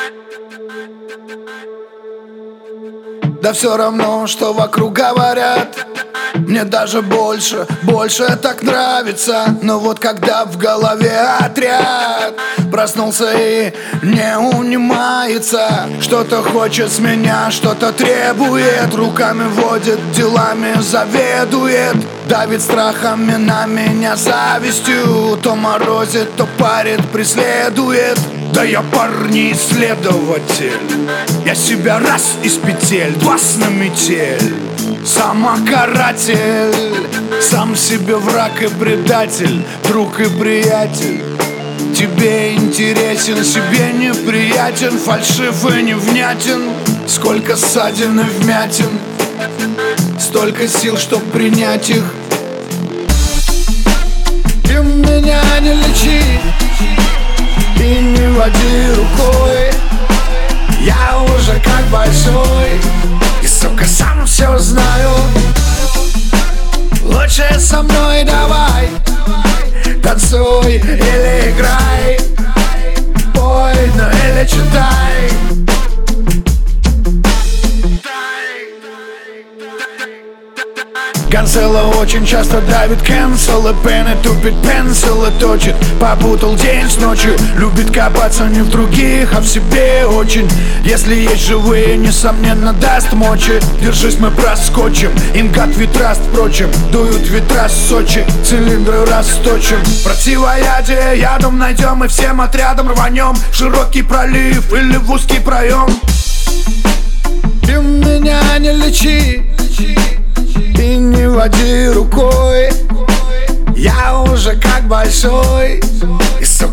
Да все равно, что вокруг говорят. Мне даже больше так нравится. Но вот когда в голове отряд проснулся и не унимается, что-то хочет с меня, что-то требует, руками водит, делами заведует, давит страхами на меня завистью, то морозит, то парит, преследует. Да я парень-исследователь, я себя раз из петель, два на метель. Самокаратель, сам себе враг и предатель, друг и приятель. Тебе интересен, себе неприятен, фальшив и невнятен. Сколько ссадин и вмятин, столько сил, чтоб принять их. Ты меня не лечи и не води рукой. Я уже как большой и, сука, сам все знаю. Лучше со мной давай, танцуй или играй, пой, ну или читай. Канцела очень часто давит cancel, и пены тупит пенсил и точит. Попутал день с ночью, любит копаться не в других, а в себе очень. Если есть живые, несомненно даст мочи. Держись, мы проскочим, ингат ветраст, впрочем. Дуют ветра с Сочи, цилиндры расточим. Противоядие ядом найдем и всем отрядом рванем в широкий пролив или в узкий проем. Ты меня не лечи и не води рукой. Я уже как большой и, сука,